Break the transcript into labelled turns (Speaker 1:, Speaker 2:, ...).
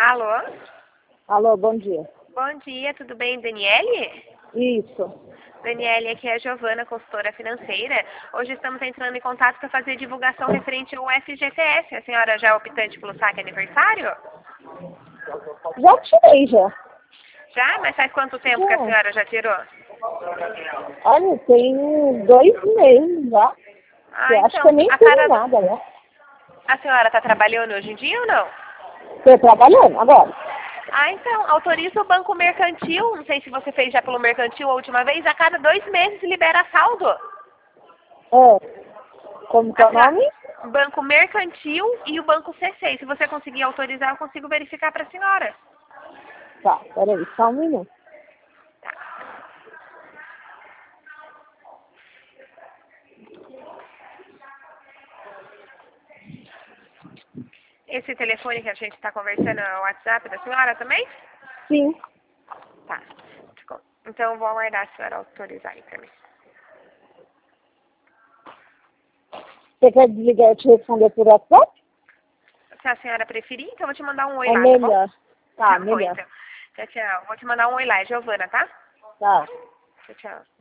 Speaker 1: Alô?
Speaker 2: Alô, bom dia.
Speaker 1: Bom dia, tudo bem, Daniele?
Speaker 2: Isso.
Speaker 1: Daniele, aqui é a Giovana, consultora financeira. Hoje estamos entrando em contato para fazer divulgação referente ao FGTS. A senhora já é optante pelo saque aniversário?
Speaker 2: Já tirei, já.
Speaker 1: Já? Mas faz quanto tempo que a senhora já tirou?
Speaker 2: Olha, tem 2 meses já. Eu acho que eu nem fiz nada, né?
Speaker 1: A senhora está trabalhando hoje em dia ou não?
Speaker 2: Estou trabalhando agora.
Speaker 1: Ah, então, autoriza o Banco Mercantil, não sei se você fez já pelo Mercantil a última vez, a cada 2 meses libera saldo.
Speaker 2: Como que é o nome?
Speaker 1: Banco Mercantil e o Banco C6. Se você conseguir autorizar, eu consigo verificar para a senhora.
Speaker 2: Tá, peraí, só um minuto.
Speaker 1: Esse telefone que a gente está conversando é o WhatsApp da senhora também?
Speaker 2: Sim.
Speaker 1: Tá. Então eu vou aguardar a senhora autorizar aí para mim.
Speaker 2: Você quer desligar e te responder por WhatsApp?
Speaker 1: Se a senhora preferir, então eu vou te mandar um oi
Speaker 2: É
Speaker 1: lá,
Speaker 2: melhor.
Speaker 1: tá bom?
Speaker 2: Tá, melhor.
Speaker 1: Então. Tchau, tchau. Vou te mandar um oi lá, é Giovana, tá?
Speaker 2: Tá.
Speaker 1: Tchau, tchau.